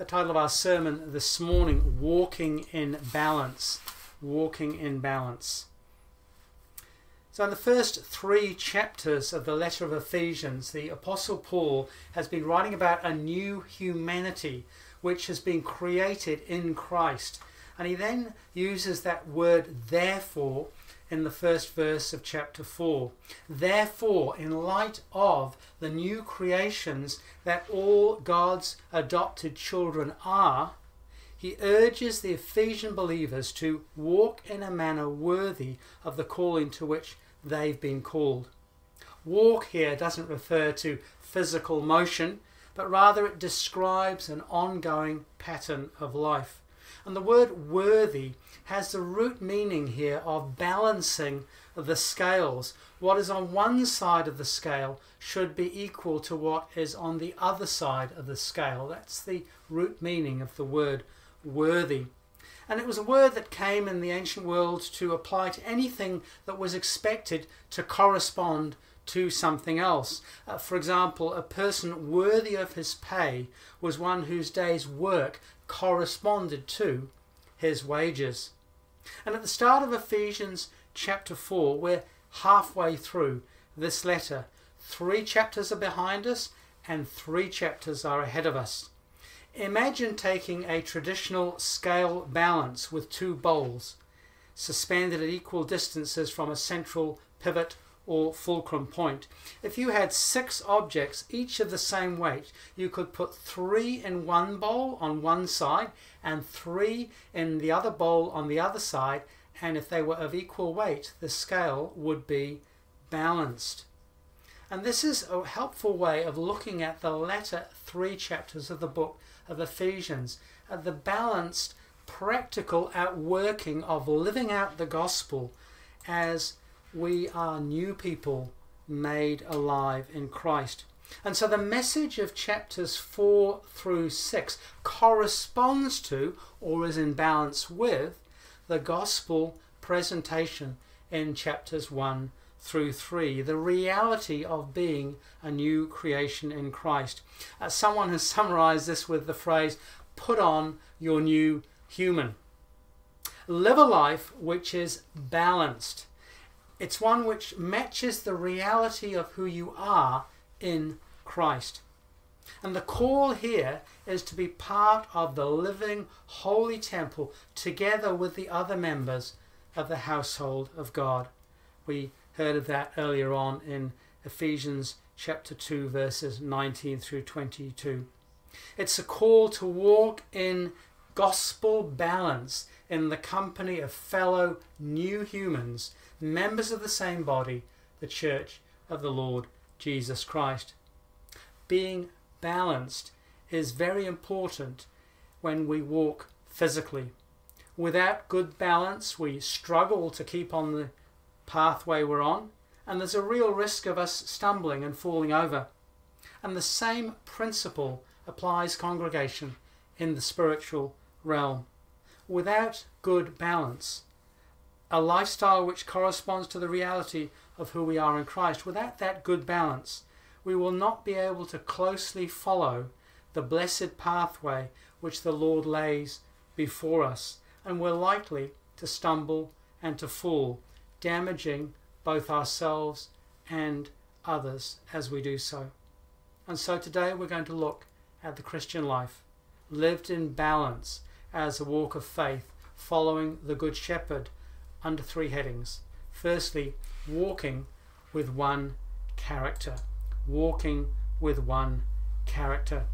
the title of our sermon this morning, Walking in Balance. Walking in Balance. So in the first 3 chapters of the letter of Ephesians, the Apostle Paul has been writing about a new humanity which has been created in Christ. And he then uses that word therefore in the first verse of chapter 4. Therefore, in light of the new creations that all God's adopted children are, he urges the Ephesian believers to walk in a manner worthy of the calling to which they've been called. Walk here doesn't refer to physical motion, but rather it describes an ongoing pattern of life. And the word worthy has the root meaning here of balancing the scales. What is on one side of the scale should be equal to what is on the other side of the scale. That's the root meaning of the word worthy. And it was a word that came in the ancient world to apply to anything that was expected to correspond to something else. For example, a person worthy of his pay was one whose day's work corresponded to his wages. And at the start of Ephesians chapter 4, we're halfway through this letter. 3 chapters are behind us and 3 chapters are ahead of us. Imagine taking a traditional scale balance with 2 bowls suspended at equal distances from a central pivot or fulcrum point. If you had 6 objects, each of the same weight, you could put 3 in one bowl on one side and 3 in the other bowl on the other side, and if they were of equal weight, the scale would be balanced. And this is a helpful way of looking at the latter 3 chapters of the book of Ephesians, at the balanced, practical outworking of living out the gospel as we are new people made alive in Christ. And so the message of chapters 4 through 6 corresponds to, or is in balance with, the gospel presentation in chapters 1 through 3, the reality of being a new creation in Christ. Someone has summarized this with the phrase, put on your new human. Live a life which is balanced. It's one which matches the reality of who you are in Christ. And the call here is to be part of the living, holy temple together with the other members of the household of God. We heard of that earlier on in Ephesians chapter 2 verses 19 through 22. It's a call to walk in gospel balance in the company of fellow new humans, members of the same body, the church of the Lord Jesus Christ. Being balanced is very important when we walk physically. Without good balance, we struggle to keep on the pathway we're on, and there's a real risk of us stumbling and falling over. And the same principle applies, congregation, in the spiritual realm. Without good balance, a lifestyle which corresponds to the reality of who we are in Christ, without that good balance, we will not be able to closely follow the blessed pathway which the Lord lays before us, and we're likely to stumble and to fall, damaging both ourselves and others as we do so. And so today we're going to look at the Christian life, lived in balance as a walk of faith, following the Good Shepherd, under 3 headings. Firstly, walking with one character. Walking with one character.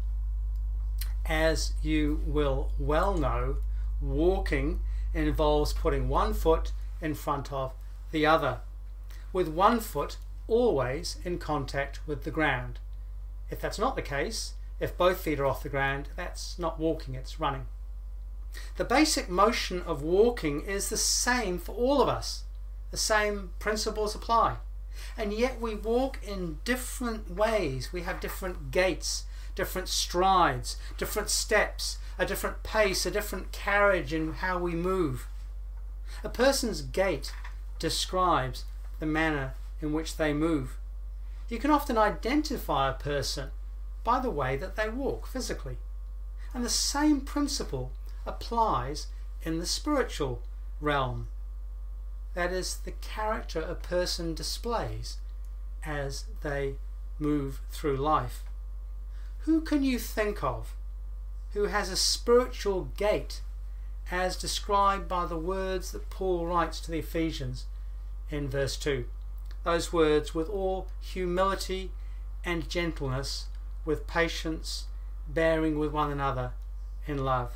As you will well know, walking involves putting one foot in front of the other, with one foot always in contact with the ground. If that's not the case, if both feet are off the ground, that's not walking, it's running. The basic motion of walking is the same for all of us. The same principles apply. And yet we walk in different ways. We have different gaits, different strides, different steps, a different pace, a different carriage in how we move. A person's gait describes the manner in which they move. You can often identify a person by the way that they walk physically. And the same principle applies in the spiritual realm. That is, the character a person displays as they move through life. Who can you think of who has a spiritual gait as described by the words that Paul writes to the Ephesians in verse 2? Those words, with all humility and gentleness, with patience, bearing with one another in love.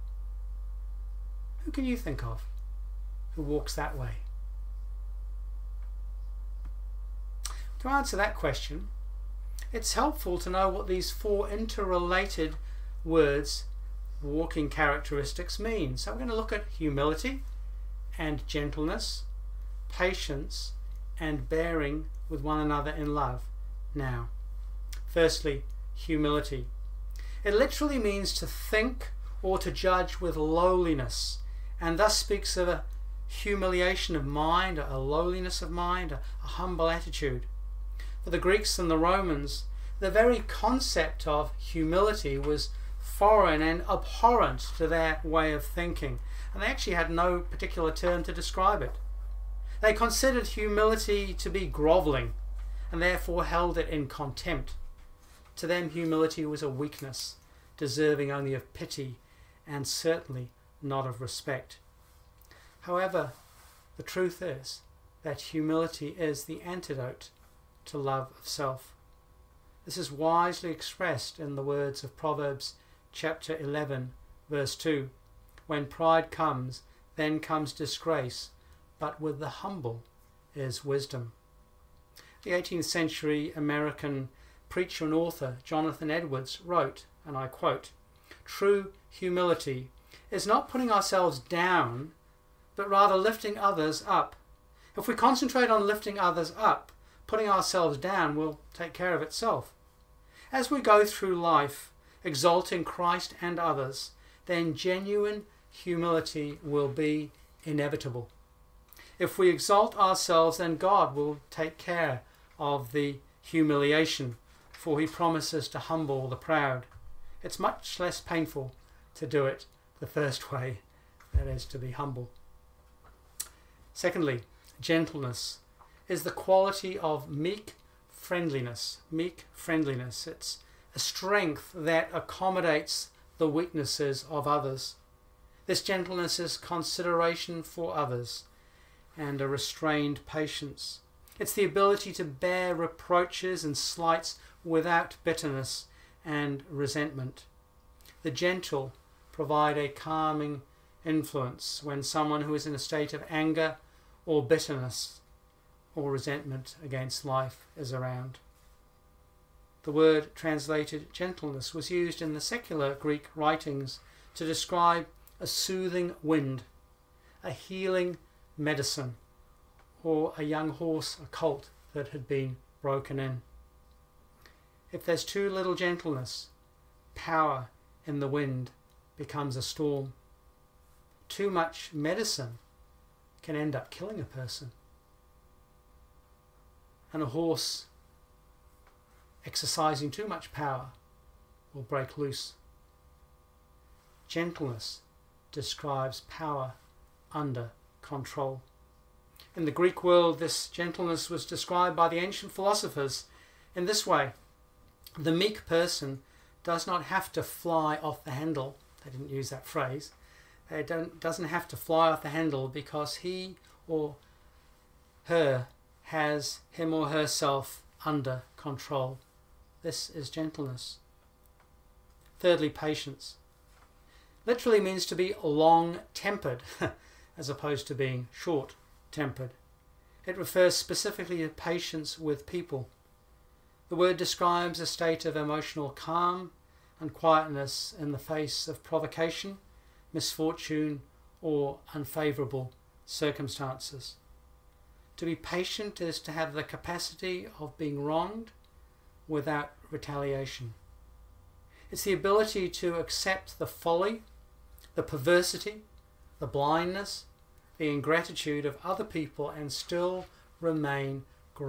Who can you think of who walks that way? To answer that question, it's helpful to know what these four interrelated words, walking characteristics, mean. So we're going to look at humility and gentleness, patience, and bearing with one another in love. Now, firstly, humility. It literally means to think or to judge with lowliness, and thus speaks of a humiliation of mind, a lowliness of mind, a humble attitude. For the Greeks and the Romans, the very concept of humility was foreign and abhorrent to their way of thinking, and they actually had no particular term to describe it. They considered humility to be grovelling, and therefore held it in contempt. To them, humility was a weakness, deserving only of pity, and certainly not of respect. However, the truth is that humility is the antidote to love of self. This is wisely expressed in the words of Proverbs chapter 11, verse 2. When pride comes, then comes disgrace, but with the humble is wisdom. The 18th century American preacher and author Jonathan Edwards wrote, and I quote, "True humility is not putting ourselves down, but rather lifting others up. If we concentrate on lifting others up, putting ourselves down will take care of itself. As we go through life exalting Christ and others, then genuine humility will be inevitable. If we exalt ourselves, then God will take care of the humiliation, for he promises to humble the proud. It's much less painful to do it the first way, that is, to be humble." Secondly, gentleness is the quality of meek friendliness. Meek friendliness. It's a strength that accommodates the weaknesses of others. This gentleness is consideration for others and a restrained patience. It's the ability to bear reproaches and slights without bitterness and resentment. The gentle provide a calming influence when someone who is in a state of anger or bitterness or resentment against life is around. The word translated gentleness was used in the secular Greek writings to describe a soothing wind, a healing medicine, or a young horse, a colt that had been broken in. If there's too little gentleness, power in the wind becomes a storm. Too much medicine can end up killing a person. And a horse exercising too much power will break loose. Gentleness describes power under control. In the Greek world, this gentleness was described by the ancient philosophers in this way: the meek person does not have to fly off the handle. They didn't use that phrase. Doesn't have to fly off the handle because he or her has him or herself under control. This is gentleness. Thirdly, patience. Literally means to be long-tempered as opposed to being short-tempered. It refers specifically to patience with people. The word describes a state of emotional calm and quietness in the face of provocation, misfortune, or unfavourable circumstances. To be patient is to have the capacity of being wronged without retaliation. It's the ability to accept the folly, the perversity, the blindness, the ingratitude of other people and still remain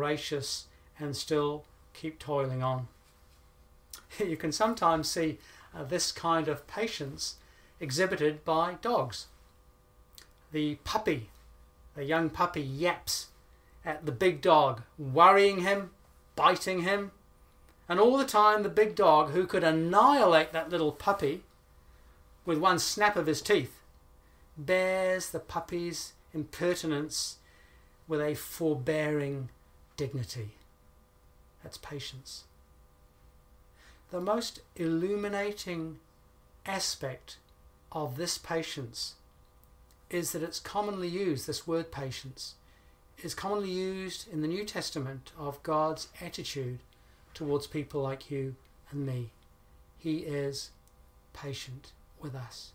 gracious and still keep toiling on. You can sometimes see this kind of patience exhibited by dogs. The puppy, the young puppy, yaps at the big dog, worrying him, biting him, and all the time the big dog, who could annihilate that little puppy with one snap of his teeth, bears the puppy's impertinence with a forbearing dignity. That's patience. The most illuminating aspect of this patience is that it's commonly used, this word patience, is commonly used in the New Testament of God's attitude towards people like you and me. He is patient with us.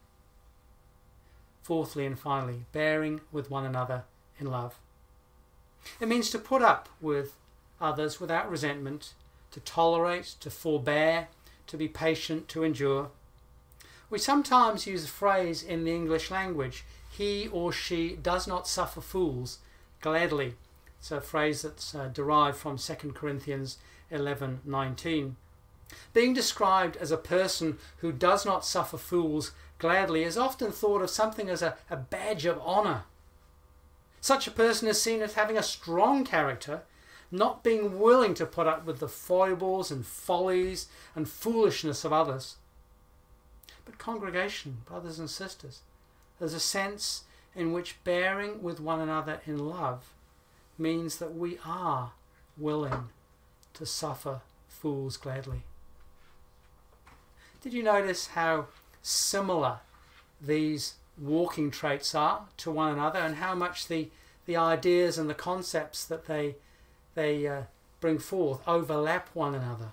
Fourthly and finally, bearing with one another in love. It means to put up with others without resentment, to tolerate, to forbear, to be patient, to endure. We sometimes use a phrase in the English language, he or she does not suffer fools gladly. It's a phrase that's derived from 2 Corinthians 11:19. Being described as a person who does not suffer fools gladly is often thought of something as a badge of honour. Such a person is seen as having a strong character, not being willing to put up with the foibles and follies and foolishness of others. But congregation, brothers and sisters, there's a sense in which bearing with one another in love means that we are willing to suffer fools gladly. Did you notice how similar these walking traits are to one another, and how much the ideas and the concepts that they bring forth overlap one another?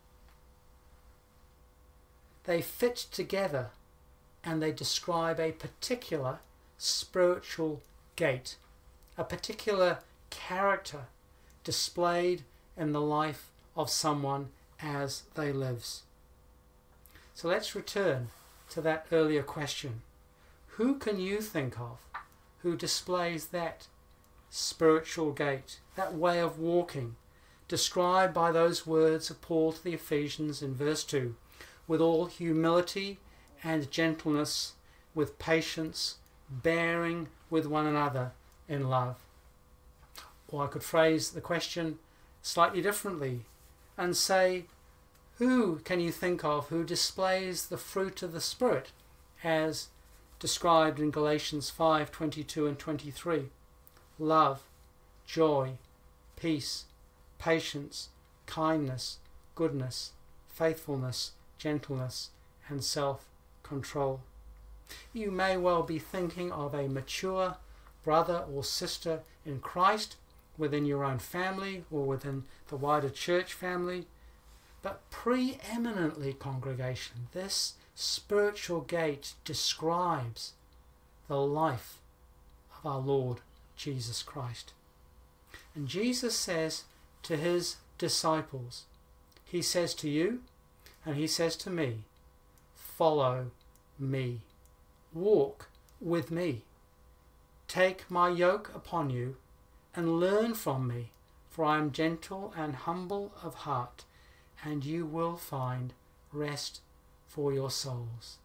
They fit together and they describe a particular spiritual gait, a particular character displayed in the life of someone as they lives. So let's return to that earlier question. Who can you think of who displays that spiritual gait, that way of walking, described by those words of Paul to the Ephesians in verse 2, with all humility and gentleness, with patience, bearing with one another in love? Or I could phrase the question slightly differently and say, who can you think of who displays the fruit of the Spirit as described in Galatians 5:22 and 23? Love, joy, peace, patience, kindness, goodness, faithfulness, gentleness, and self-control. You may well be thinking of a mature brother or sister in Christ within your own family or within the wider church family, but preeminently, congregation, this spiritual gait describes the life of our Lord Jesus Christ. And Jesus says to his disciples, he says to you and he says to me, follow me, walk with me, take my yoke upon you and learn from me, for I am gentle and humble of heart, and you will find rest for your souls.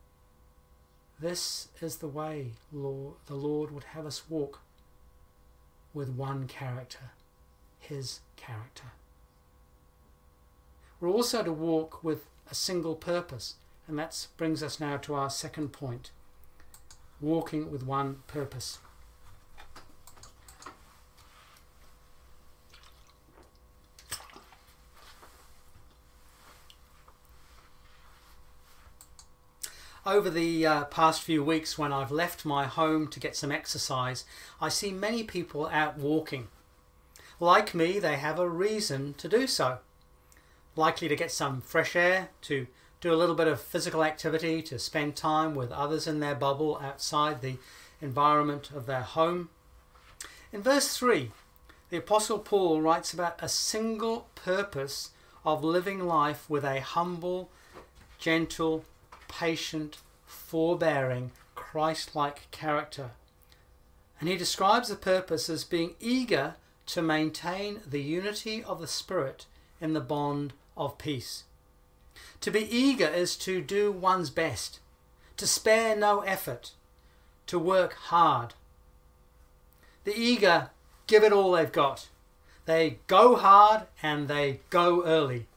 This is the way the Lord would have us walk, with one character, his character. We're also to walk with a single purpose, and that brings us now to our second point, walking with one purpose. Over the past few weeks, when I've left my home to get some exercise, I see many people out walking. Like me, they have a reason to do so. Likely to get some fresh air, to do a little bit of physical activity, to spend time with others in their bubble outside the environment of their home. In verse 3, the Apostle Paul writes about a single purpose of living life with a humble, gentle, patient, forbearing, Christ-like character. And he describes the purpose as being eager to maintain the unity of the Spirit in the bond of peace. To be eager is to do one's best, to spare no effort, to work hard. The eager give it all they've got. They go hard and they go early.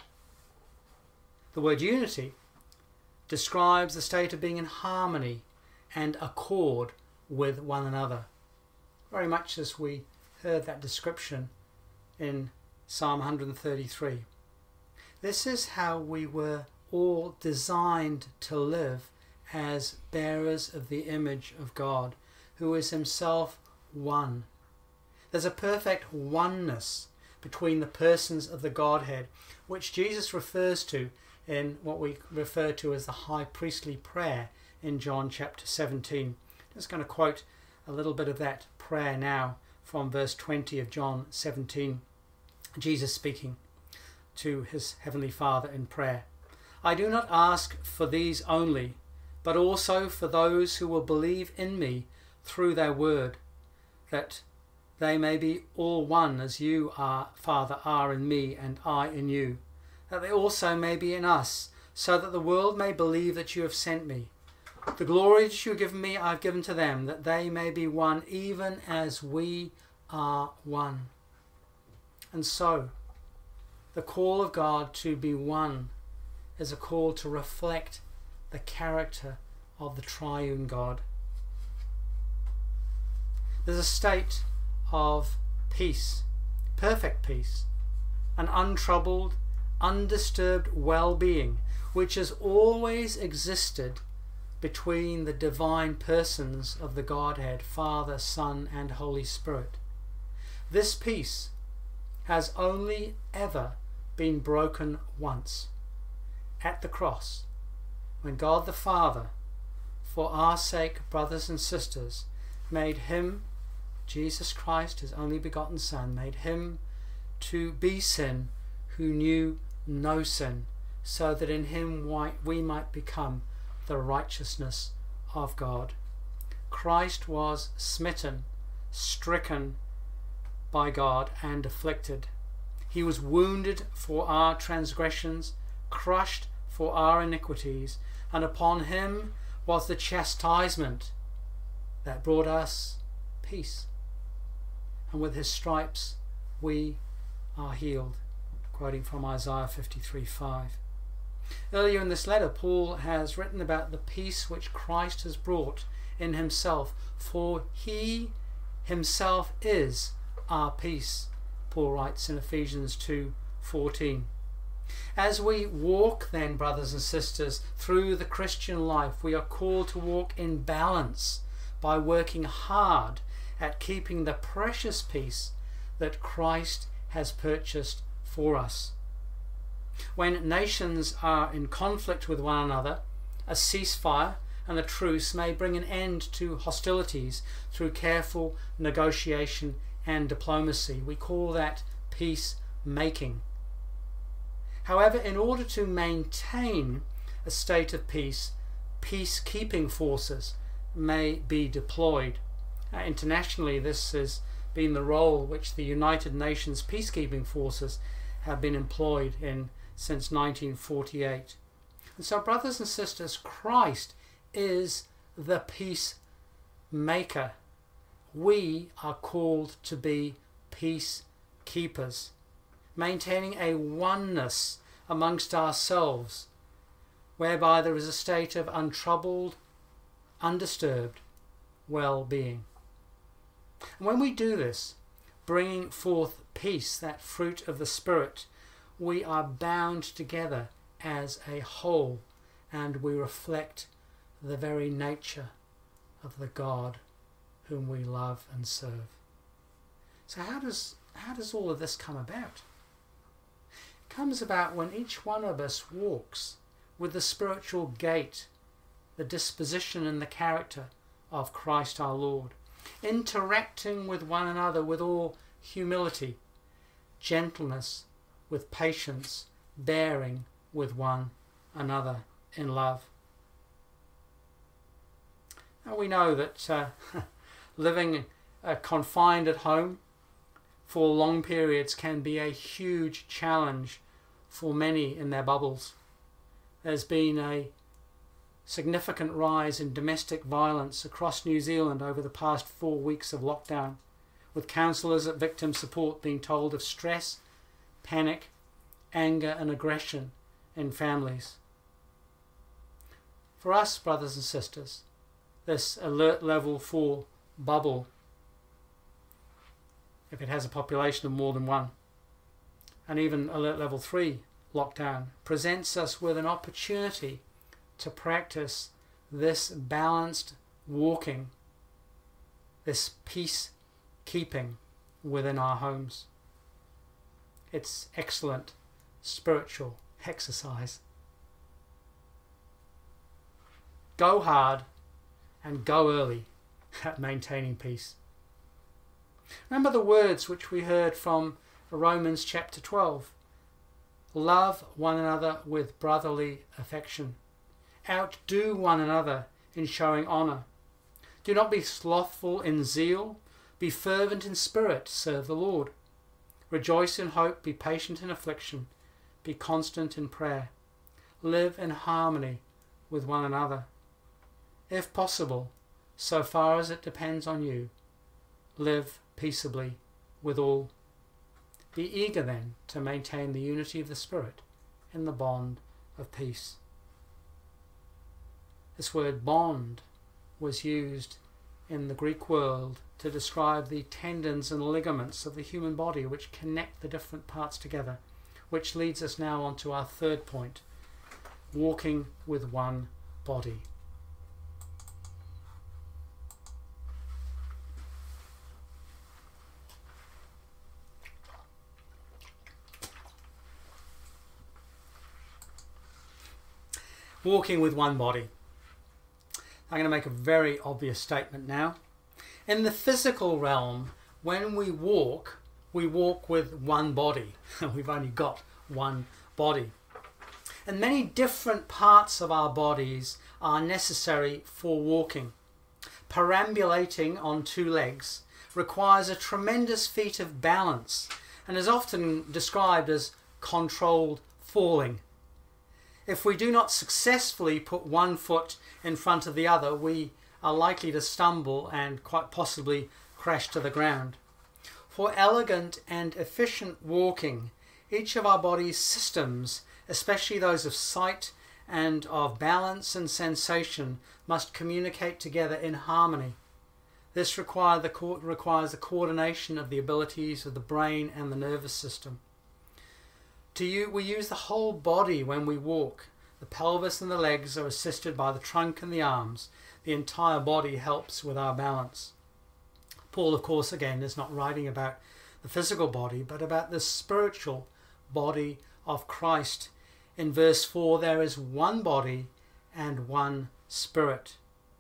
The word unity describes the state of being in harmony and accord with one another, very much as we heard that description in Psalm 133. This is how we were all designed to live as bearers of the image of God, who is himself one. There's a perfect oneness between the persons of the Godhead, which Jesus refers to in what we refer to as the high priestly prayer in John chapter 17. I'm just going to quote a little bit of that prayer now from verse 20 of John 17. Jesus speaking to his heavenly Father in prayer. I do not ask for these only, but also for those who will believe in me through their word, that they may be all one as you are, Father, are in me and I in you, that they also may be in us, so that the world may believe that you have sent me. The glory that you have given me I have given to them, that they may be one even as we are one. And so, the call of God to be one is a call to reflect the character of the triune God. There's a state of peace, perfect peace, an untroubled, undisturbed well-being, which has always existed between the divine persons of the Godhead, Father, Son, and Holy Spirit. This peace has only ever been broken once, at the cross, when God the Father, for our sake, brothers and sisters, made him, Jesus Christ, his only begotten Son, made him to be sin who knew no sin, so that in him we might become the righteousness of God. Christ was smitten, stricken by God and afflicted. He was wounded for our transgressions, crushed for our iniquities, and upon him was the chastisement that brought us peace. And with his stripes we are healed. Quoting from Isaiah 53:5. Earlier in this letter, Paul has written about the peace which Christ has brought in himself, for he himself is our peace, Paul writes in Ephesians 2:14. As we walk then, brothers and sisters, through the Christian life, we are called to walk in balance by working hard at keeping the precious peace that Christ has purchased for us. When nations are in conflict with one another, a ceasefire and a truce may bring an end to hostilities through careful negotiation and diplomacy. We call that peacemaking. However, in order to maintain a state of peace, peacekeeping forces may be deployed. Internationally, this has been the role which the United Nations peacekeeping forces have been employed in since 1948. And so, brothers and sisters, Christ is the peacemaker. We are called to be peacekeepers, maintaining a oneness amongst ourselves, whereby there is a state of untroubled, undisturbed well-being. And when we do this, bringing forth peace, that fruit of the Spirit, we are bound together as a whole, and we reflect the very nature of the God whom we love and serve. So how does all of this come about? It comes about when each one of us walks with the spiritual gait, the disposition and the character of Christ our Lord, interacting with one another with all humility, gentleness, with patience, bearing with one another in love. Now we know that living confined at home for long periods can be a huge challenge for many in their bubbles. there's been a significant rise in domestic violence across New Zealand over the past 4 weeks of lockdown, with counsellors at victim support being told of stress, panic, anger and aggression in families. For us, brothers and sisters, this alert level 4 bubble, if it has a population of more than one, and even alert level 3 lockdown, presents us with an opportunity to practice this balanced walking, this peace-keeping within our homes. It's excellent spiritual exercise. Go hard and go early at maintaining peace. Remember the words which we heard from Romans chapter 12. Love one another with brotherly affection. Outdo one another in showing honour. Do not be slothful in zeal. Be fervent in spirit. Serve the Lord. Rejoice in hope. Be patient in affliction. Be constant in prayer. Live in harmony with one another. If possible, so far as it depends on you, live peaceably with all. Be eager then to maintain the unity of the Spirit in the bond of peace. This word bond was used in the Greek world to describe the tendons and ligaments of the human body which connect the different parts together, which leads us now on to our third point, walking with one body. Walking with one body. I'm going to make a very obvious statement now. In the physical realm, when we walk with one body. We've only got one body. And many different parts of our bodies are necessary for walking. Perambulating on 2 legs requires a tremendous feat of balance and is often described as controlled falling. If we do not successfully put one foot in front of the other, we are likely to stumble and quite possibly crash to the ground. For elegant and efficient walking, each of our body's systems, especially those of sight and of balance and sensation, must communicate together in harmony. This requires the coordination of the abilities of the brain and the nervous system. We use the whole body when we walk. The pelvis and the legs are assisted by the trunk and the arms. The entire body helps with our balance. Paul, of course, again, is not writing about the physical body, but about the spiritual body of Christ. In verse 4, there is one body and one spirit.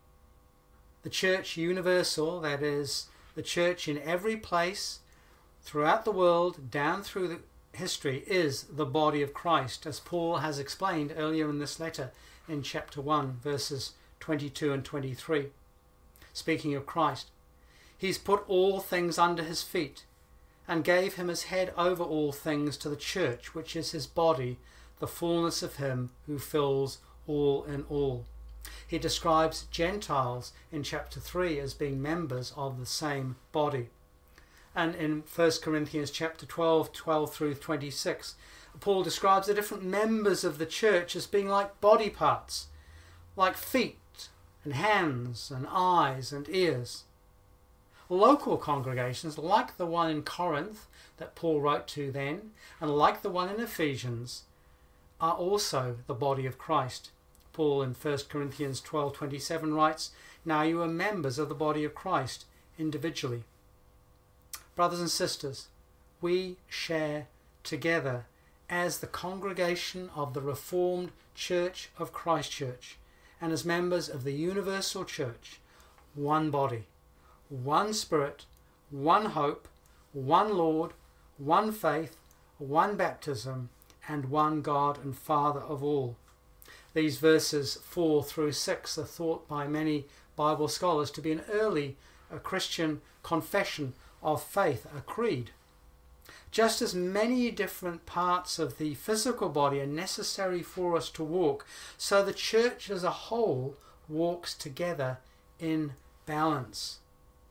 The church universal, that is, the church in every place throughout the world, down through the history, is the body of Christ, as Paul has explained earlier in this letter in chapter 1, verses 22 and 23. Speaking of Christ, he's put all things under his feet and gave him as head over all things to the church, which is his body, the fullness of him who fills all in all. He describes Gentiles in chapter 3 as being members of the same body. And in 1 Corinthians chapter 12 through 26, Paul describes the different members of the church as being like body parts, like feet and hands and eyes and ears. Local congregations, like the one in Corinth that Paul wrote to then, and like the one in Ephesians, are also the body of Christ. Paul in 1 Corinthians 12:27 writes, "Now you are members of the body of Christ individually." Brothers and sisters, we share together as the congregation of the Reformed Church of Christchurch and as members of the Universal Church, one body, one Spirit, one hope, one Lord, one faith, one baptism, and one God and Father of all. These verses 4 through 6 are thought by many Bible scholars to be an early Christian confession of faith, a creed. Just as many different parts of the physical body are necessary for us to walk, so the church as a whole walks together in balance.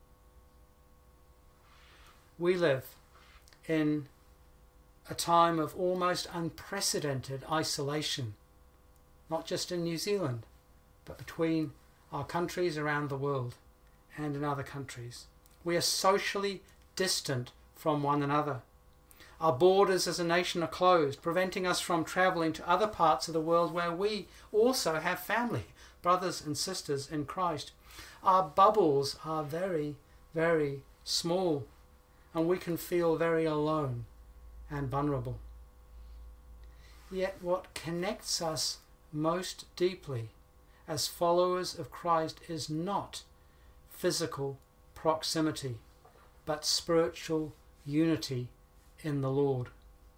We live in a time of almost unprecedented isolation, not just in New Zealand, but between our countries around the world and in other countries. We are socially distant from one another. Our borders as a nation are closed, preventing us from travelling to other parts of the world where we also have family, brothers and sisters in Christ. Our bubbles are very, very small, and we can feel very alone and vulnerable. Yet what connects us most deeply as followers of Christ is not physical proximity, but spiritual unity in the Lord.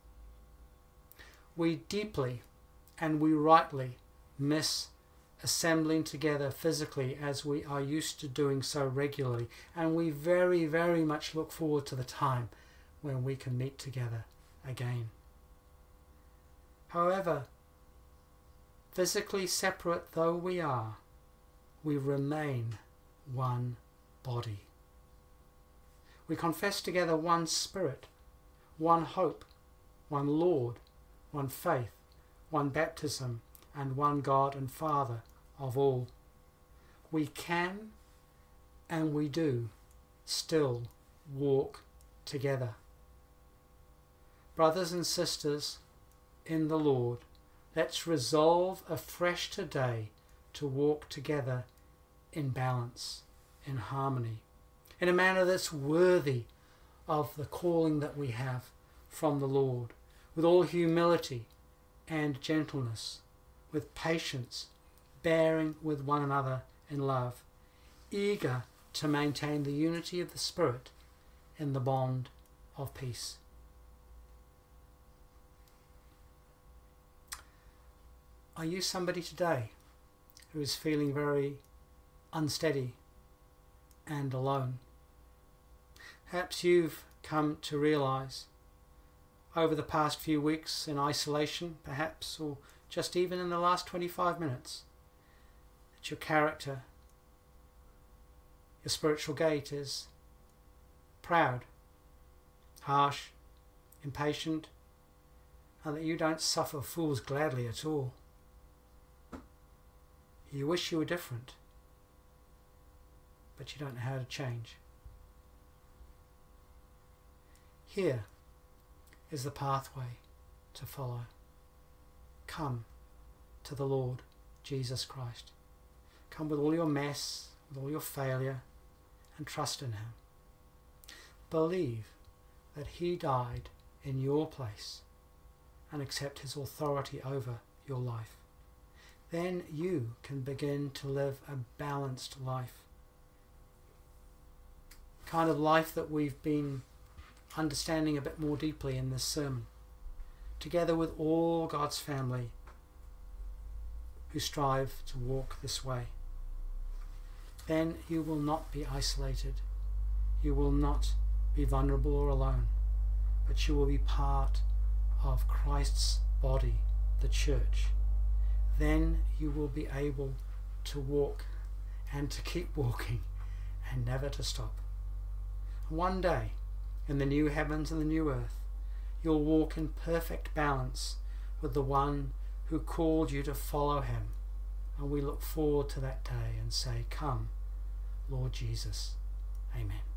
We deeply and we rightly miss assembling together physically as we are used to doing so regularly, and we very, very much look forward to the time when we can meet together again. However, physically separate though we are, we remain one body. We confess together one Spirit, one hope, one Lord, one faith, one baptism, and one God and Father of all. We can and we do still walk together. Brothers and sisters in the Lord, let's resolve afresh today to walk together in balance, in harmony, in a manner that's worthy of the calling that we have from the Lord, with all humility and gentleness, with patience, bearing with one another in love, eager to maintain the unity of the Spirit in the bond of peace. Are you somebody today who is feeling very unsteady and alone? Perhaps you've come to realize over the past few weeks in isolation, perhaps, or just even in the last 25 minutes, that your character, your spiritual gait is proud, harsh, impatient, and that you don't suffer fools gladly at all. You wish you were different, but you don't know how to change. Here is the pathway to follow. Come to the Lord Jesus Christ. Come with all your mess, with all your failure, and trust in Him. Believe that He died in your place and accept His authority over your life. Then you can begin to live a balanced life. Kind of life that we've been understanding a bit more deeply in this sermon, together with all God's family who strive to walk this way. Then you will not be isolated, you will not be vulnerable or alone, but you will be part of Christ's body, the church. Then you will be able to walk and to keep walking and never to stop. One day, in the new heavens and the new earth, you'll walk in perfect balance with the one who called you to follow Him. And we look forward to that day and say, "Come, Lord Jesus." Amen.